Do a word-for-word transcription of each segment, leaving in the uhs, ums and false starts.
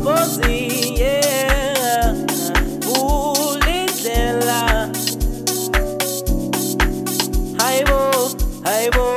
mgombozi, yeah. Ulindlela. Hayibo, hayibo.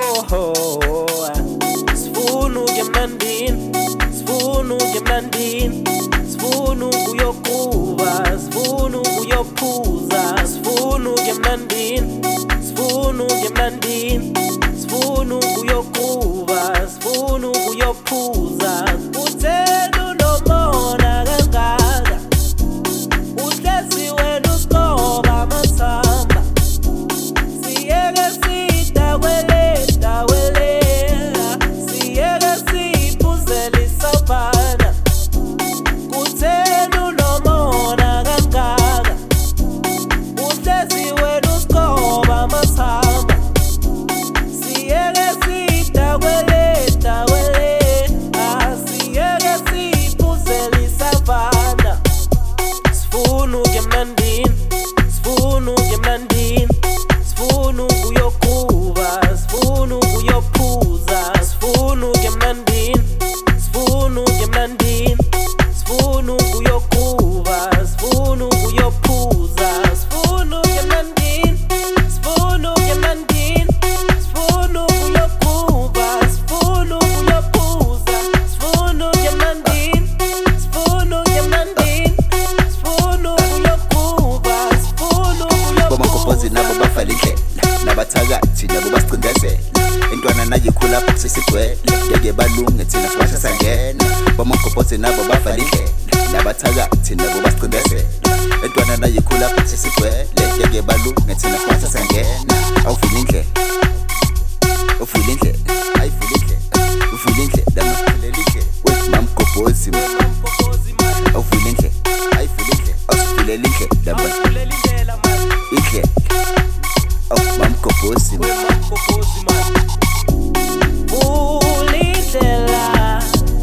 Sifuna ukuya emnandini, sifuna ukuya emnandini, sifuna ukuyokuba, sifuna ukuyophuza, sifuna ukuya emnandini, sifuna ukuya emnandini, sifuna ukuyokuba, sifuna ukuyophuza. Utheni unomona kangaka, uhlezi wena usiqoba amathamba, siyeke sidakweleta welela, siyeke siphuzele isavana. Kutheni unomona kangaka, uhlezi wena usiqoba amathamba, siyeke sidakweleta welela, siyeke siphuzele isavana. Sifuna ukuya emnandini, sifuna ukuya emnandini, sifuna ukuyokuba, sifuna ukuyophuza, sifuna ukuya emnandini, sifuna ukuya emnandini, sifuna ukuyokuba, sifuna ukuyophuza, sifuna ukuya emnandini, sifuna ukuya emnandini, sifuna ukuyokuba, sifuna ukuyophuza, sifuna ukuya emnandini, sifuna ukuya emnandini, sifuna ukuyokuba, sifuna Bomagombozi nabo ukuyophuza. bafala indlela, nabathakathi nabo basicindezela. Intwana nayo ikhula phansi sesigcwele, ngeke balunge thina sibasha sangena. Bomagombozi nabo bafala indlela, nabathakathi nabo basicindezela. Intwana nayo ikhula phansi sesigcwele, ngeke balunge thina sibasha sangena. Awuvula indlela, uvula indlela, ayivula indlela, uvula indlela, masivulela indlela. Wena mamgombozi, awuvula indlela, ayivula indlela, awusivulela indlela, Awusivulela indlela manje, indlela. Oh, mamgombozi, we mgombozi manje. Ulindlela,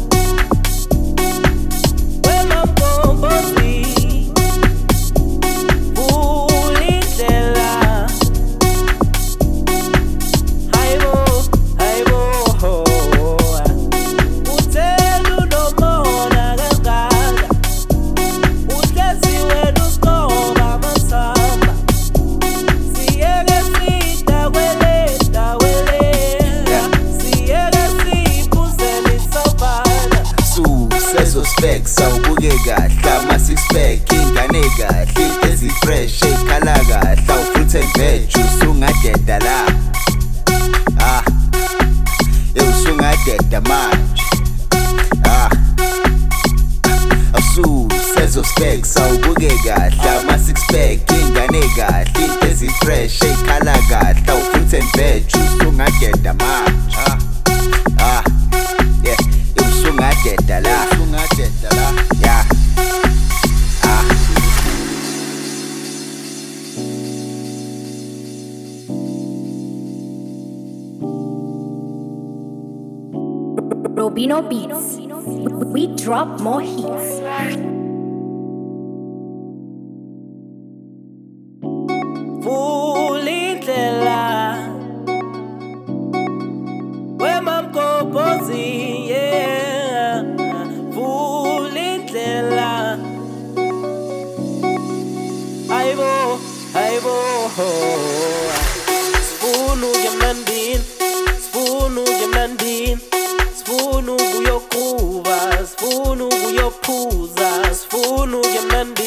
we mgombozi. Ulindlela. Hayibo, hayibo. Utheni unomona kangaka, uhlezi wena usiqoba amathamba, siyeke sidakweleta welela, siyeke siphuzele isavana. Susezo spec sawubuke kahle ama-six pack ingane kahle into ezifresh ey'khala kahle awu-fruit and veg usungadeda la ah usungadeda manje ah Susezo spec sawubuke kahle ama-six pack ingane kahle into ezifresh ey'khala kahle awu-fruit and veg usungadeda manje ah ah yeah usungadeda la usungadeda la yeah ah Robino Beats. We drop more hits. Ulindlela, we mgombozi, yeah. Ulindlela. Hayibo, hayibo. Sifuna ukuya emnandini, sifuna ukuya emnandini, sifuna ukuyokuba, sifuna ukuyophuza, sifuna ukuya emnandini.